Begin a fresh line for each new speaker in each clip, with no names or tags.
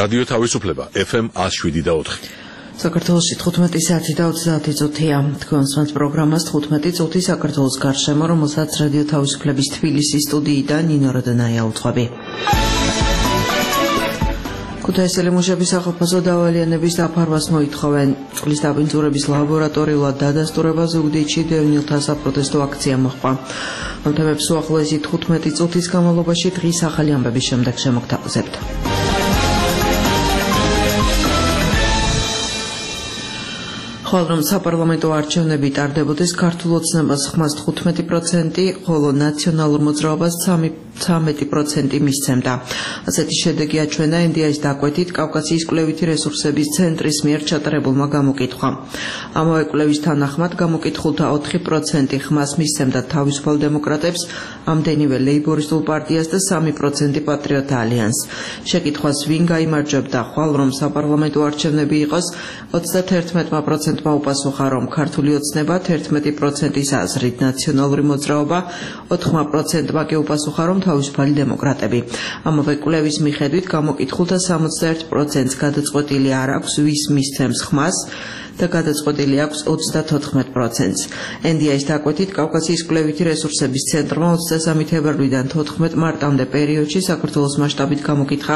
რადიო თავისუფლება FM 107.4.
საქართველოში 15 საათი და 30 წუთია. თქვენ სვანს პროგრამას 15 წუთი საქართველოს გარშემო, რომელსაც რადიო თავისუფლების თბილისის სტუდიიდან ნინო როდონაია უძღვები. ქუთაისელი მუშების სახელმწიფო დავალიანების დაფარვას მოითხოვენ. წყლის დაბინძურების ლაბორატორიულად დადასტურება ზუგდიდში დევნილთა საპროტესტო აქცია მოჰყვა. ამ თემებს უახლოესი 15 წუთის განმავლობაში დღის ახალი ამბების შემდეგ შემოგთავაზებთ. ხოლო რომ საპარლამენტო არჩევნები ტარდებოდეს, ქართულ ოცნებას ხმას 15%, ხოლო ნაციონალურ მოძრაობას 13% მისცემდა. ასეთი შედეგი აჩვენა NDI-ის დაკვეთით კავკასიის კვლევითი რესურსების ცენტრის მიერ ჩატარებულმა გამოკითხვამ. ამავე კვლევის თანახმად გამოკითხულთა 4% ხმას მისცემდა თავისუფალ დემოკრატებს, ამდენივე ლეიბორისტულ პარტიას და 3% პატრიოტთა ალიანსს. შეკითხვას ვინ გაიმარჯვებდა, ხვალ რომ საპარლამენტო არჩევნები იყოს, 31% უპასუხა, რომ ქართული ოცნება, 11%-ის აზრით ნაციონალური მოძრაობა, 4%-მა კი უპასუხა, რომ თავისუფალი დემოკრატები. ამავე კვლევის მიხედვით გამოკითხულთა 61%-ს გადაწყვეტილი არ აქვს, ვის მისცემს ხმას და გადაწყვეტილი აქვს 34%-ს. NDI-ის დაკვეთით კავკასიის კვლევითი რესურსების ცენტრმა 23 თებერვლიდან 14 მარტამდე პერიოდში საქართველოს მასშტაბით გამოკითხა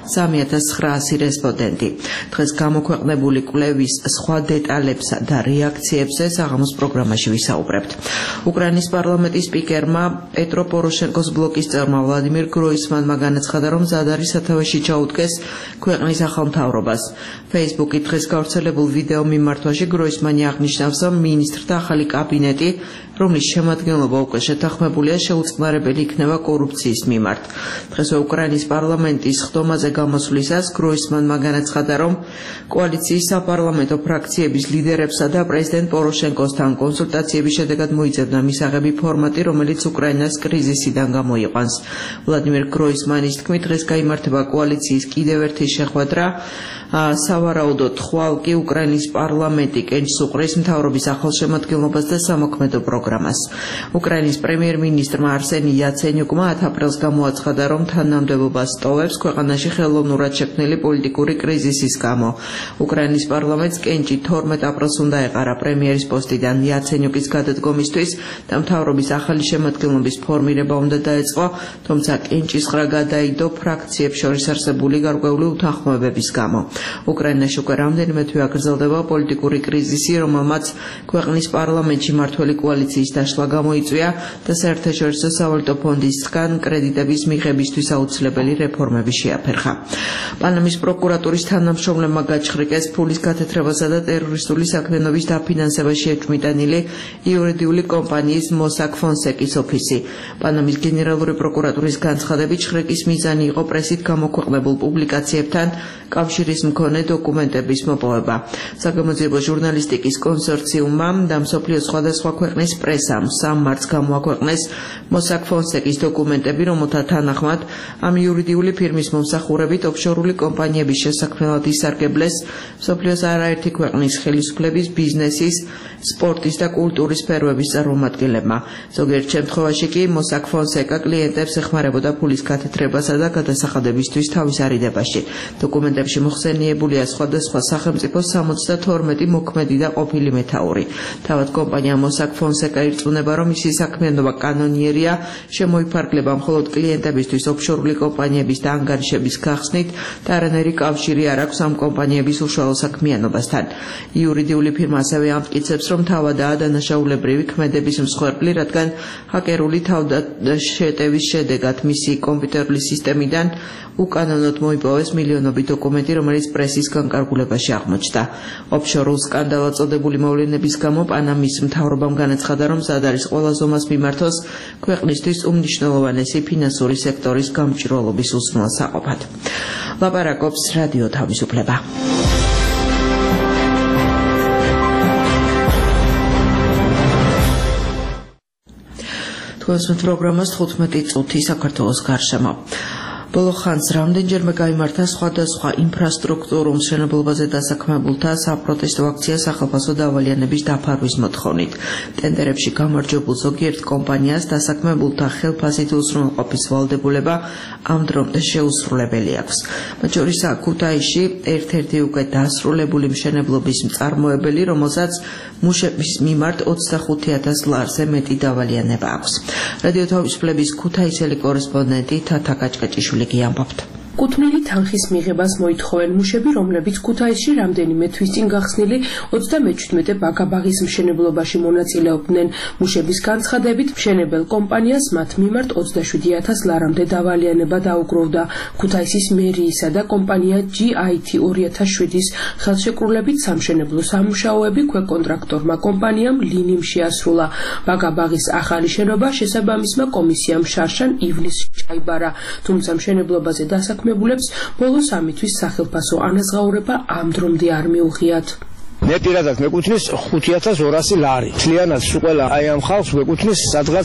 3900 რესპონდენტი. დღეს გამოქვეყნებული კვლევის სხვა დეტალებსა და რეაქციებზე საღამოს პროგრამაში ვისაუბრებთ. უკრაინის პარლამენტის სპიკერმა პეტრო პოროშენკოს ბლოკის წევრმა ვლადიმირ გროისმანმა განაცხადა, რომ მზად არის სათავეში ჩაუდგეს ქვეყნის ახალ მთავრობას. Facebook-ით დღეს გავრცელებულ ვიდეო მიმართვაში გროისმანი აღნიშნავს, რომ მინისტრთა ახალი კაბინეტი, რომლის შემადგენლობა უკვე შეთანხმებულია, შეუწყნარებელი იქნება კორუფციის მიმართ. დღესვე უკრაინის პარლამენტის ხდომაზე გამოსვლისას გროისმანმა განაცხადა, რომ კოალიციის საპარლამენტო ფრაქციების ლიდერებსა და პრეზიდენტ პოროშენკოსთან კონსულტაციების შედეგად მოიძებნა მისაღები ფორმატი, რომელიც უკრაინას კრიზისიდან გამოიყვანს. ვლადიმირ გროისმანის თქმით, დღეს გაიმართება კოალიციის კიდევ ერთი შეხვედრა. სავარაუდოდ ხვალ კი უკრაინის პარლამენტი კენჭს უყრის მთავრობის ახალ შემადგენლობას და სამოქმედო პროგრამას. უკრაინის პრემიერ-მინისტრმა არსენი იაცენიუკმა 10 აპრილს გამოაცხადა, რომ თანამდებობას ტოვებს ქვეყანაში ხელოვნურად შექმნილი პოლიტიკური კრიზისის გამო. უკრაინის პარლამენტს კენჭი 12 აპრილს უნდა ეყარა პრემიერის პოსტიდან იაცენიუკის გადადგომისთვის და მთავრობის ახალი შემადგენლობის ფორმირება უნდა დაეწყო, თუმცა კენჭის ხრა გადაიდო ფრაქციებს შორის არსებული გარკვეული უთანხმოებების გამო. უკრაინაში უკვე რამდენიმე თვე აგრძელდება პოლიტიკური კრიზისი, რომელმაც ქვეყნის პარლამენტში მმართველი კოალიციის დაშლა გამოიწვია და საერთაშორისო სავალუტო ფონდისგან კრედიტების მიღებისთვის აუცილებელი რეფორმები შეაფერხა. პანამის პროკურატურის თანამშრომლებმა გაჩხრიკეს ფულის გათეთრებასა და ტერორისტული საქმიანობის დაფინანსებაში ეჭვმიტანილი იურიდიული კომპანიის Mossack Fonseca-ის ოფისი. პანამის გენერალური პროკურატურის განცხადებით, ჩხრიკის მიზანი იყო პრესით გამოქვეყნებულ პუბლიკაციებთან კავშირის მქონე დოკუმენტების მოპოვება. საგამოძიებო ჟურნალისტიკის კონსორციუმმა და მსოფლიოს სხვადასხვა ქვეყნის პრესამ 3 მარტს გამოაქვეყნეს Mossack Fonseca-ის დოკუმენტები, რომელთა თანახმად ამ იურიდიული ფირმის მომსახურებით ოფშორული კომპანიების შესაქმნელად ისარგებლეს მსოფლიოს არაერთი ქვეყნის ხელისუფლების, ბიზნესის, სპორტის და კულტურის სფეროების წარმომადგენლებმა. ზოგიერთ შემთხვევაში კი Mossack Fonseca კლიენტებს ეხმარებოდა ფულის გათეთრებასა და გადასახადებისთვის თავის არიდებაში. დოკუმენტებში მოხსენიებულია სხვადასხვა სახელმწიფოს 72 მოქმედი და ყოფილი მეთაური. თავად კომპანია Mossack Fonseca ირწმუნება, რომ მისი საქმიანობა კანონიერია, შემოიფარგლება მხოლოდ კლიენტებისთვის ოფშორული კომპანიების და ანგარიშების გახსნით და არანაირი კავშირი არ აქვს ამ კომპანიების უშუალო საქმიანობასთან. იურიდიული ფირმა ასევე ამტკიცებს, რომ თავადაა დანაშაულებრივი ქმედების მსხვერპლი, რადგან ჰაკერული თავდაშეტევის შედეგად მისი კომპიუტერული სისტემიდან უკანონოდ მოიპოვეს მილიონობით დოკუმენტი, რომელიც პრესის განკარგულებაში აღმოჩნდა. ოფშორულ სკანდალად წოდებული მოვლენების გამო პანამის მთავრობამ განაცხადა, რომ მზად არის ყველა ზომას მიმართოს ქვეყნისთვის უმნიშვნელოვანესი ფინანსური სექტორის გამჭვირვალობის უზრუნველსაყოფად. ლაპარაკობს რადიო თავისუფლება. თქვენს პროგრამას 15 წუთი საქართველოს გარშემო. ბოლო ხანს რამდენჯერმე გაიმართა სხვადასხვა ინფრასტრუქტურულ მშენებლობაზე დასაქმებულთა საპროტესტო აქცია სახელმწიფო დავალიანების დაფარვის მოთხოვნით. ტენდერებში გამარჯვებულ ზოგიერთ კომპანიას დასაქმებულთა ხელფასით უზრუნველყოფის ვალდებულება ამ დრომდე შეუსრულებელი აქვს. მათ შორისაა ქუთაისში ერთ-ერთი უკვე დასრულებული მშენებლობის მწარმოებელი, რომელსაც მუშების მიმართ 25,000 ლარზე მეტი დავალიანება აქვს. რადიო თავისუფლების ქუთაისელი კორესპონდენტი თათა კაჭკაჭიშვილი გიამბობთ.
კუთვნილი თანხის მიღებას მოითხოვენ მუშები, რომლებიც ქუთაისში რამდენიმე თვის წინ გახსნილი 37 ბაგაბაღის მშენებლობაში მონაწილეობდნენ. მუშების განცხადებით, მშენებელ კომპანიას მათ მიმართ 27,000 ლარამდე დავალიანება დაუგროვდა. ქუთაისის მერიისა და კომპანია GIT 2007-ის ხელშეკრულებით სამშენებლო სამუშაოები ქვეკონტრაქტორმა კომპანიამ ლინიმ შეასრულა. ბაგაბაღის ახალი შენობა შესაბამისმა კომისიამ შარშან ივლისში ჩაიბარა, თუმცა მშენებლობაზე დასაქმებულებს ბოლო 3 თვის სახელფასო ანაზღაურება ამ დრომდე არ მიუღიათ.
მე პირადად მეკუთვნის 5,200 ლარი. მთლიანად ყველა აი ამ ხალხს მეკუთვნის სადღაც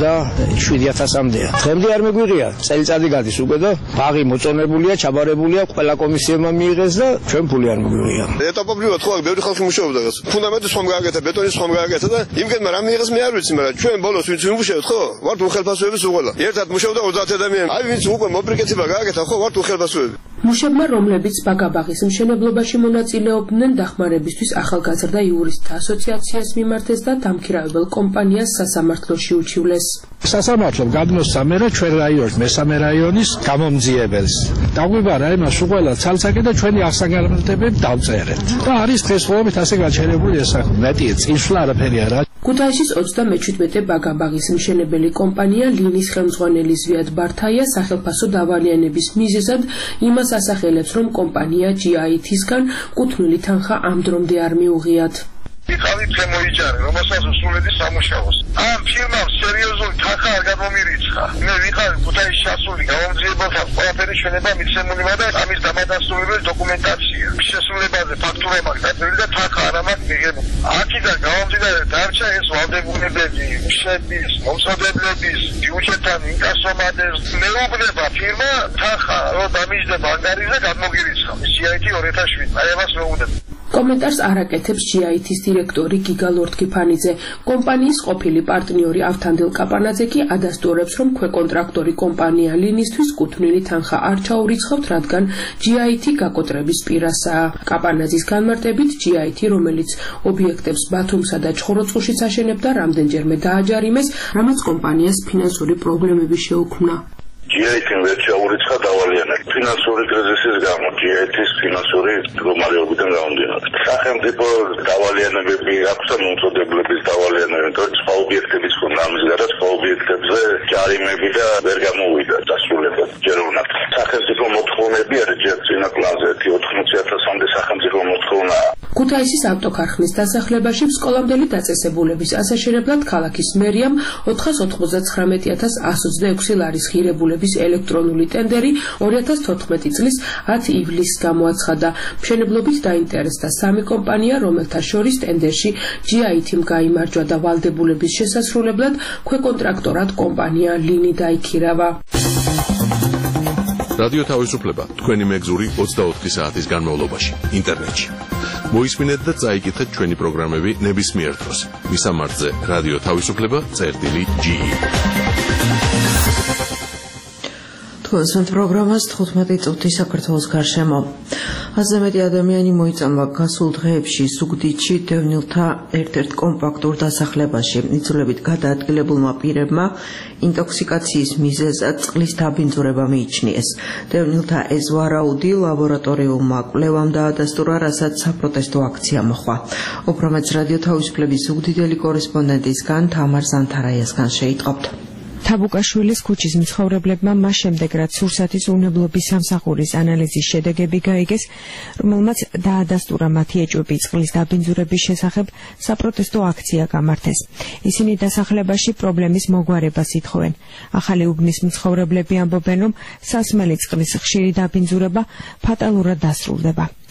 27,000-მდეა. დღემდე არ მეგვიღია. წელიწადი გადის უკვე და ბაღი მოწონებულია, ჩაბარებულია, ყველა კომისიებმა მიიღეს და ჩვენ ფული არ მეგვიღია.
ეტაპობრივად ხო ბევრი ხალხი მუშაობდა დღეს. ფუნდამენტის ხომ გააკეთა, ბეტონის ხომ გააკეთა და იმგენმა რა მიიღეს მე არ ვიცი, მაგრამ ჩვენ ბოლოს ვინც ვიმუშავებთ ხო? ვართ უხელფასოების უყოლა. ერთად მუშაობდა 30 ადამიანი. აი ვინც უკვე მოპრიკეთება გააკეთა ხო, ვართ უხელფასოები.
მუშებმა, რომლებიც ბაგაბაღის მშენებლობაში მონაწილეობდნენ, დახმარებისთვის ახალგაზრდა იურისტთა ასოციაციას მიმართეს და დამქირავებელ კომპანიას სასამართლოში უჩივლეს.
სასამართლომ გადმოსცა მერე ჩვენ რაიონის მესამე რაიონის გამომძიებელს. დაგვიბარა იმას უყველა ცალსაკი და ჩვენი აღსაგანმანათლებლები დავწერეთ. და არის დღესდღეობით ასე გაჩერებული ეს მეტი წინსვლა არაფერი არა.
ქუთაისის 37 ბაგაბაღის მშენებელი კომპანია ლინის ხელმძღვანელი ზვიად ბართაია სახელფასო დავალიანების მიზეზად იმას ასახელებს, რომ კომპანია GIT-ისგან კუთვნილი თანხა ამ დრომდე არ მიუღიათ.
ვიყავით შემოიჭარე, რომელსაც უსულედი სამუშაოს. ამ ფირმამ სერიოზული თანხა არ გამომირიცხა. მე ვიყავი ქუთაისში ასული გამომძიებელთა ყველაფერი შენება მიცემული და ამის დამადასტურებელი დოკუმენტაცია. შესრულებაზე ფაქტურა მაქვს დაწერილი და თანხა არ მაქვს მიღებული. აქედან გამომდინარე დარჩა ეს ვალდებულებები, მუშების, მომსახურებლების, ბიუჯეტთან ინკასომადეს. მეუბნება ფირმა თანხა რომ დამიჯდება ანგარიზე გადმოგირიცხა. GIT 2007. აი ამას მეუბნება.
კომენტარს არ აკეთებს GIT-ის დირექტორი გიგა ლორთქიფანიძე. კომპანიის ყოფილი პარტნიორი ავთანდილ კაპანაძე კი ადასტურებს, რომ ქვეკონტრაქტორი კომპანია ლინისთვის კუთვნილი თანხა არ ჩაურიცხავთ, რადგან GIT გაკოტრების პირასაა. კაპანაძის განმარტებით, GIT, რომელიც ობიექტებს ბათუმსა და ჩხოროწყუშიც აშენებდა, რამდენჯერმე დააჯარიმეს, რამაც კომპანიას ფინანსური პრობლემები შეუქმნა.
GIT-მ ვერ ჩაურიცხა დავალიანება. ფინანსური კრიზისის გამო GIT-ის ფინანსური მდგომარეობიდან გამომდინარე. სახელმწიფო დავალიანებები აქვს და მომწოდებლების დავალიანებები, თორემ სხვა ობიექტების ხომ ამის გარდა სხვა ობიექტებზე ჯარიმები და ვერ გამოუვიდა დასრულებად ჯერ უნდა. სახელმწიფო მოთხოვნები არის ჯერ წინა პლანზე 80,000-მდე სახელმწიფო მოთხოვნაა.
ქუთაისის ავტოქარხნის დასახლებაში სკოლამდელი დაწესებულების ასაშენებლად ქალაქის მერიამ 499,126 ლარის ღირებულების ელექტრონული ტენდერი 2014 წლის 10 ივლისს გამოაცხადა. მშენებლობით დაინტერესდა 3 კომპანია, რომელთა შორის ტენდერში GIT-მ გაიმარჯვა და ვალდებულების შესასრულებლად ქვეკონტრაქტორად კომპანია ლინი დაიქირავა.
რადიო თავისუფლება თქვენი მეგზური 24 საათის განმავლობაში ინტერნეტში. მოისმინეთ და წაიკითხეთ ჩვენი პროგრამები ნებისმიერ დროს. მისამართზე რადიო თავისუფლება.ge.
თქვენს პროგრამას 15 წუთი საქართველოს გარშემო. აზრ მეტი ადამიანი მოიწამლა გასულ დღეებში ზუგდიდში დევნილთა ერთ-ერთ კომპაქტურ დასახლებაში. იძულებით გადაადგილებულმა პირებმა ინტოქსიკაციის მიზეზად წყლის დაბინძურება მიიჩნიეს. დევნილთა ეს ვარაუდი ლაბორატორიულმა კვლევამ დაადასტურა, რასაც საპროტესტო აქცია მოჰყვა. უფრო მეტს რადიო თავისუფლების ზუგდიდელი კორესპონდენტისგან თამარ ზანთარაიასგან შეიტყობთ.
თაბუკაშვილის ქუჩის მცხოვრებლებმა მას შემდეგ, რაც სურსათის უნებლობის სამსახურის ანალიზის შედეგები გაიგეს, რომელმაც დაადასტურა მათი ეჭვები წყლის დაბინძურების შესახებ, საპროტესტო აქცია გამართეს. ისინი დასახლებაში პრობლემის მოგვარებას ითხოვენ. ახალი უბნის მცხოვრებლები ამბობენ, რომ სასმელი წყლის ხშირი დაბინძურება ფატალურად დასრულდება.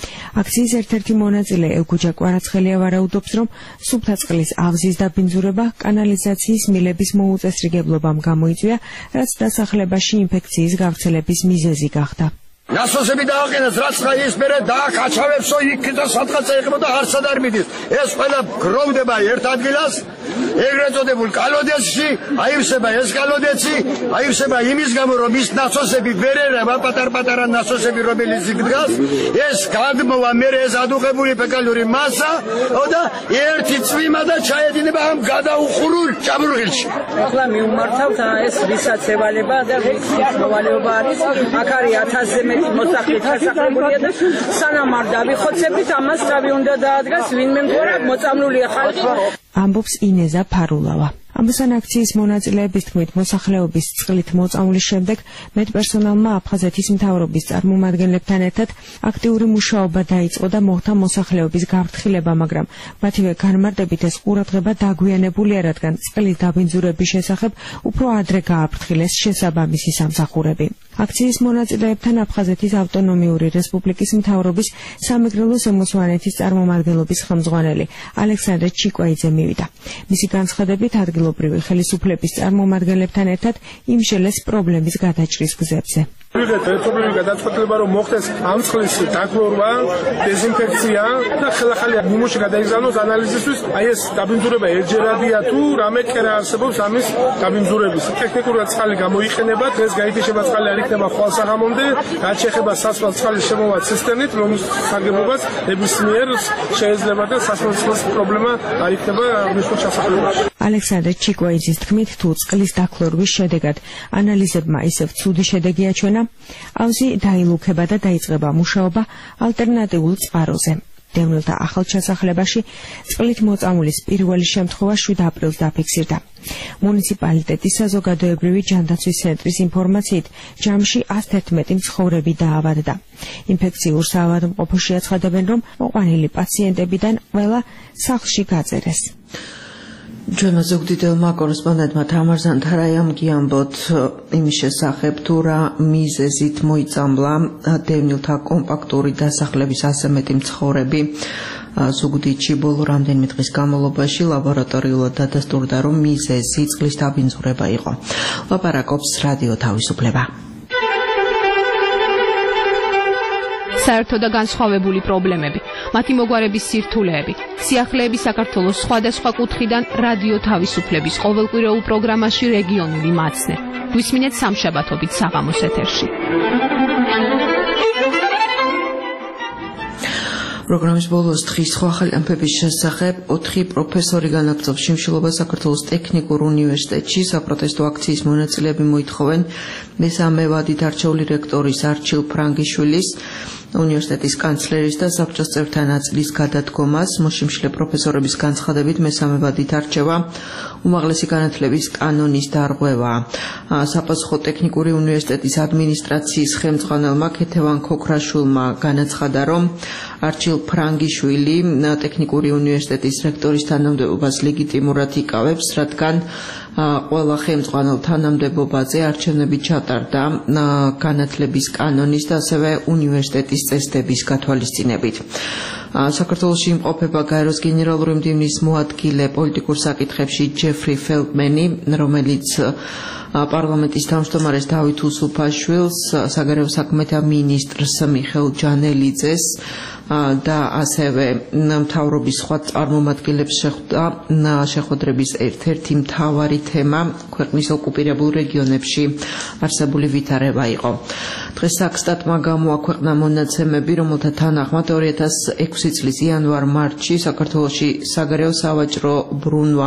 აქციის ერთ-ერთი მონაწილე ევგუჯა კვარაცხელია ვარაუდობს, რომ სუფთა წყლის ავზის დაბინძურება კანალიზაციის მილების მოუწესრიგებლობამ გამოიწვია, რაც დასახლებაში ინფექციის გავრცელების მიზეზი გახდა.
Насосები დააყენეს, რაც ის მერე დააკაჩავებსო იქ და სადღაც ეყებოდა არცად არ მიდის. ეს ყველა გროვდება ერთ ადგილას, ეგრეთ წოდებულ კალოდეცში, აივსება ეს კალოდეცი, აივსება იმის გამო, რომ ის насосები ვერ ერევა, პატარ-პატარა насосები, რომელიც იქ დგას, ეს გადმოვა მერე ეს ადუღებული ფეკალური მასა და ერთი წვიმა და ჩაედინება ამ გადაუხურულ ჭაბურღილში.
ახლა მივმართავთ ეს ვისაც ევალება და ვის მოვალეობა არის, აქ არის 1000-ზე მეტი მოსახლე ჩასახლებულია და სანამ არ დავიხოცებით, ამას თავი უნდა დაადგას ვინმე მთვარა მოწამლულია ხალხი.
ამბობს ინეზა ფარულავა. ამბოსან აქციის მონაწილეების თქმით, მოსახლეობის წყლით მოწამვლის შემდეგ მეტპერსონალმა აფხაზეთის მთავრობის წარმომადგენლებთან ერთად აქტიური მუშაობა დაიწყო და მოხდა მოსახლეობის გაფრთხილება, მაგრამ მათივე განმარტებით ეს ყურადღება დაგვიანებულია, რადგან წყლის დაბინძურების შესახებ უფრო ადრე გააფრთხილეს შესაბამისი სამსახურები. აქციის მონაწილეებთან აფხაზეთის ავტონომიური რესპუბლიკის მთავრობის სამეგრელო ზემოსვანეთის წარმომადგენლობის ხელმძღვანელი ალექსანდრე ჩიკვაიძე მივიდა. მისი განცხადებით ადგილობრივი ხელისუფლების წარმომადგენლებთან ერთად იმშელეს პრობლემის გადაჭრის გზებზე.
ერთობლივი გადაწყვეტილება რომ მოხდეს ამ წყლის დაგლორვა, დეზინფექცია და ხელახალი ნიმუში გადაიგზავნოს ანალიზისთვის, აი ეს დაბინძურება ერთჯერადია თუ რამე კერა არსებობს ამის დაბინძურების. ტექნიკურად წყალი გამოიყენება, დღეს გაითიშება წყალი არ იქნება ხვალ საღამომდე, რაც შეეხება სასმელ წყლის შემოვა ცისტერნით, რომლის სარგებლობას ნებისმიერ შეიძლება და სასმელ წყლის პრობლემა არ იქნება მისულ ჩასახლებაში.
ალექსანდრე ჩიკვაიძის თქმით, თუ წყლის დაქლორვის შედეგად ანალიზებმა ისევ ცუდი შედეგი აჩვენა, ავზი დაილუქება და დაიწყება მუშაობა ალტერნატიულ წყაროზე. დევნილთა ახალ ჩასახლებაში წყლით მოწამვლის პირველი შემთხვევა 7 აპრილს დაფიქსირდა. მუნიციპალიტეტის საზოგადოებრივი ჯანდაცვის ცენტრის ინფორმაციით, ჯამში 111 მცხოვრები დაავადდა. ინფექციურ საავადმყოფოში აცხადებენ, რომ მოყვანილი პაციენტებიდან ყველა სახლში გაწერეს.
ჩვენმა ზუგდიდელმა კორესპონდენტმა თამარ ზანთარაიამ გიამბოთ იმის შესახებ, თუ რა მიზეზით მოიწამლა დევნილთა კომპაქტური დასახლების ასე მეტი მცხოვრები ზუგდიდში ბოლო რამდენიმე დღის განმავლობაში. ლაბორატორიულად დადასტურდა, რომ მიზეზი წყლის დაბინძურება იყო. ლაპარაკობს რადიო თავისუფლება.
საერთო და განსხვავებული პრობლემები, მათი მოგვარების სირთულეები, სიახლეები საქართველოს სხვადასხვა კუთხიდან რადიო თავისუფლების ყოველკვირეულ პროგრამაში რეგიონული მაცნე. გვისმინეთ სამშაბათობით საღამოს ეთერში.
პროგრამის ბოლოს დღის სხვა ხელიანფების შესახებ 4 პროფესორი განაგრძობს შიმშილობა საქართველოს ტექნიკურ უნივერსიტეტში. საპროტესტო აქციის მონაწილეები მოითხოვენ მესამე ვადით არჩეული რექტორის არჩილ ფრანგიშვილის, უნივერსიტეტის კანცლერის და საბჭოს წევრთა ნაწილის გადადგომას. მოშიმშილე პროფესორების განცხადებით მესამე ვადით არჩევა უმაღლესი განათლების კანონის დარღვევაა. საპასუხო ტექნიკური უნივერსიტეტის ადმინისტრაციის ხელმძღვანელმა ქეთევან ქოქრაშვილმა განაცხადა, რომ არჩილ ფრანგიშვილი ტექნიკური უნივერსიტეტის რექტორის თანამდებობას ლეგიტიმურად იკავებს, რადგან ყველა ხელმძღვანელ თანამდებობაზე არჩევნები ჩატარდა განათლების კანონის და ასევე უნივერსიტეტის წესდების გათვალისწინებით. საქართველოში იმყოფება გაეროს გენერალური მდივნის მოადგილე პოლიტიკურ საკითხებში ჯეფრი ფელდმენი, რომელიც პარლამენტის თავმჯდომარეს დავით უსუფაშვილს, საგარეო საქმეთა მინისტრს მიხეილ ჯანელიძეს და ასევე მთავრობის სხვა წარმომადგენლებს შეხვედრების ერთ-ერთი მთავარი თემა ქვეყნის ოკუპირებულ რეგიონებში არსებული ვითარება იყო. დღეს საქსტატმა გამოაქვეყნა მონაცემები, რომელთა თანახმად 2006 წლის იანვარ-მარტში საქართველოში საგარეო სავაჭრო ბრუნვა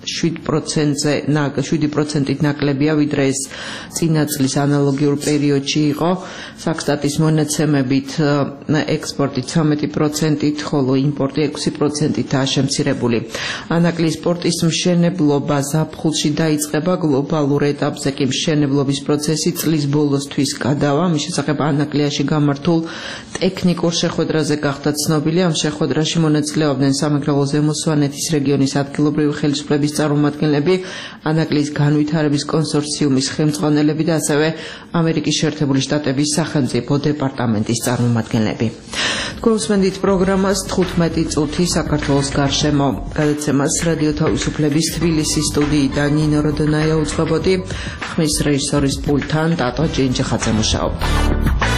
7%-ით ნაკლებია, ვიდრე ეს წინა წლის ანალოგიურ პერიოდში იყო. საქსტატის მონაცემებით ექსპორტი 13%-ით, ხოლო იმპორტი 6%-ითაა შემცირებული. ანაკლის პორტის მშენებლობა ზაფხულში დაიწყება, გლობალურ ეტაპზე კი მშენებლობის პროცესი წლის ბოლოსთვის გადავა. მის შესახებ ანაკლიაში გამართულ ტექნიკურ შეხვედრაზე გახდა ცნობილი. ამ შეხვედრაში მონაწილეობდნენ სამეგრელო ზემო სვანეთის რეგიონის ადგილობრივი ხელისუფლების წარმომადგენლები, ანაკლის განვითარების კონსორციუმის ხელმძღვანელები და ასევე ამერიკის შეერთებული შტატების სახელმწიფო დეპარტამენტის წარმომადგენლები. Თქვენს პროგრამას 15 წუთი საქართველოს გარშემო გადაცემას რადიო თავისუფლების თბილისის სტუდიიდან ნინო როდონაია უძღვებოდი, ხმის რეჟისორის პულტთან ტატო ჭინჭიხაძე მუშაობდა.